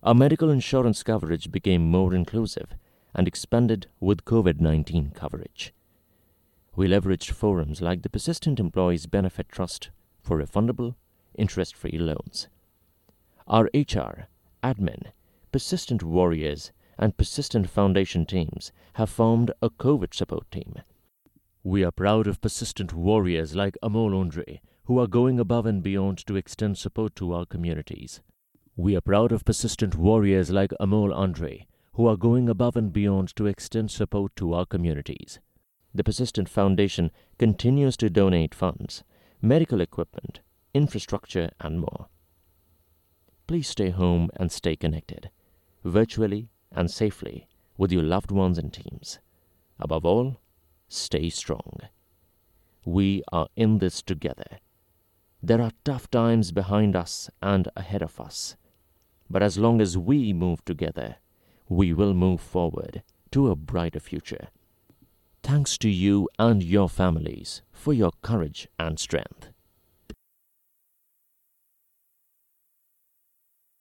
Our medical insurance coverage became more inclusive and expanded with COVID-19 coverage. We leveraged forums like the Persistent Employees Benefit Trust for refundable, interest-free loans. Our HR, admin, Persistent Warriors, and Persistent Foundation teams have formed a COVID support team. We are proud of Persistent Warriors like Amol Andre, who are going above and beyond to extend support to our communities. We are proud of Persistent Warriors like Amol Andre, who are going above and beyond to extend support to our communities. The Persistent Foundation continues to donate funds, medical equipment, infrastructure, and more. Please stay home and stay connected, virtually and safely, with your loved ones and teams. Above all, stay strong. We are in this together. There are tough times behind us and ahead of us. But as long as we move together, we will move forward to a brighter future. Thanks to you and your families for your courage and strength.